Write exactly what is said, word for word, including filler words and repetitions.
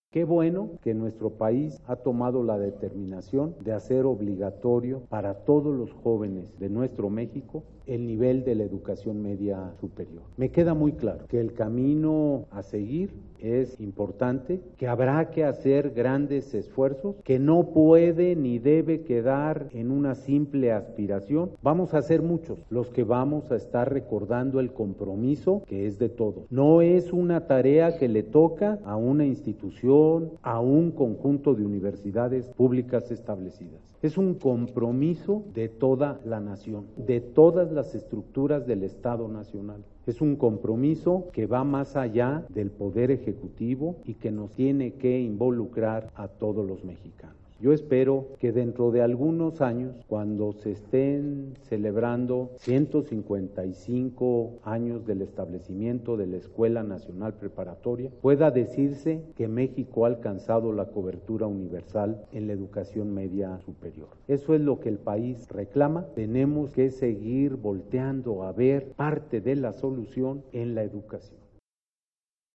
Qué bueno que nuestro país ha tomado la determinación de hacer obligatorio para todos los jóvenes de nuestro México el nivel de la educación media superior. Me queda muy claro que el camino a seguir es importante, que habrá que hacer grandes esfuerzos, que no puede ni debe quedar en una simple aspiración. Vamos a ser muchos los que vamos a estar recordando el compromiso que es de todos. No es una tarea que le toca a una institución, a un conjunto de universidades públicas establecidas. Es un compromiso de toda la nación, de todas las estructuras del Estado Nacional. Es un compromiso que va más allá del Poder Ejecutivo y que nos tiene que involucrar a todos los mexicanos. Yo espero que dentro de algunos años, cuando se estén celebrando ciento cincuenta y cinco años del establecimiento de la Escuela Nacional Preparatoria, pueda decirse que México ha alcanzado la cobertura universal en la educación media superior. Eso es lo que el país reclama. Tenemos que seguir volteando a ver parte de la solución en la educación.